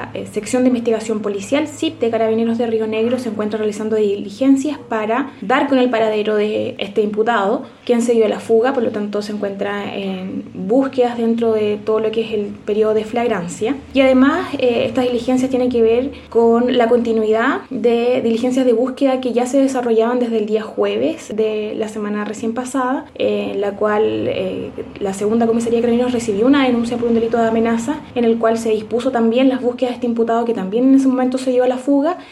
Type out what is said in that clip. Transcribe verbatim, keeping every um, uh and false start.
la eh, sección de investigación policial S I P de Carabineros de Río Negro se encuentra realizando diligencias para dar con el paradero de este imputado, quien se dio a la fuga, por lo tanto se encuentra en búsquedas dentro de todo lo que es el periodo de flagrancia. Y además eh, estas diligencias tienen que ver con la continuidad de diligencias de búsqueda que ya se desarrollaban desde el día jueves de la semana recién pasada, eh, en la cual eh, la segunda comisaría de Carabineros recibió una denuncia por un delito de amenaza, en el cual se dispuso también las búsquedas de este imputado que también en ese momento se dio a la fuga,